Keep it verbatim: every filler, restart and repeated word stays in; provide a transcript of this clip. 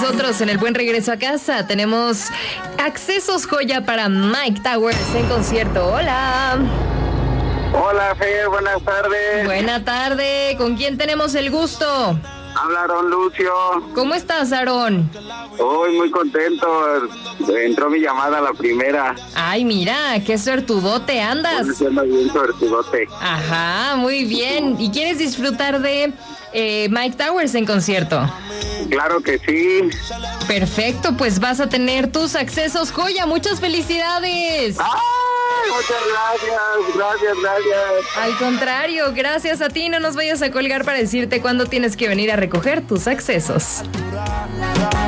nosotros en el buen regreso a casa. Tenemos accesos joya para Mike Towers en concierto. Hola. Hola, Fer, buenas tardes. Buena tarde. ¿Con quién tenemos el gusto? Habla Aarón Lucio. ¿Cómo estás, Aarón? Hoy muy contento. Entró mi llamada la primera. Ay, mira, qué suertudote andas. Siendo bien suertudote. Ajá, muy bien. ¿Y quieres disfrutar de eh, Mike Towers en concierto? Claro que sí. Perfecto, pues vas a tener tus accesos joya. Muchas felicidades. ¡Ay, muchas gracias! Gracias, gracias. Al contrario, gracias a ti. No nos vayas a colgar para decirte cuándo tienes que venir a recoger tus accesos.